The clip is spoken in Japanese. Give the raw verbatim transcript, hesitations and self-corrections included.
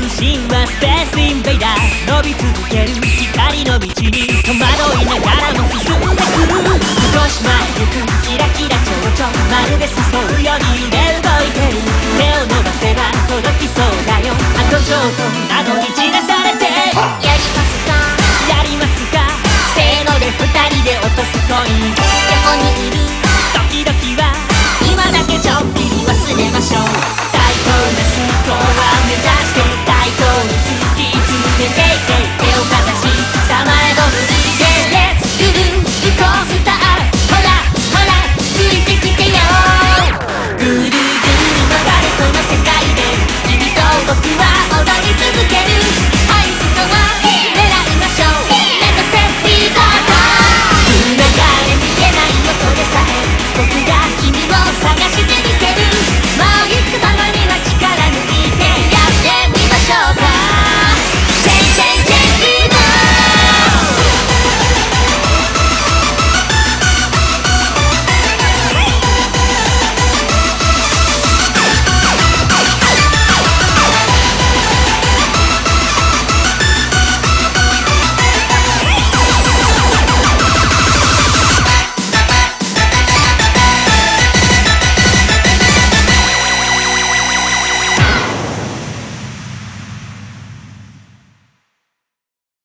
身はスペースインベイダー伸び続ける光の道に戸惑いながらも進んでくる少し前行くキラキラ蝶々まるで誘うように揺れ動いてる手を伸ばせば届きそうだよあとちょっとなのに散らされ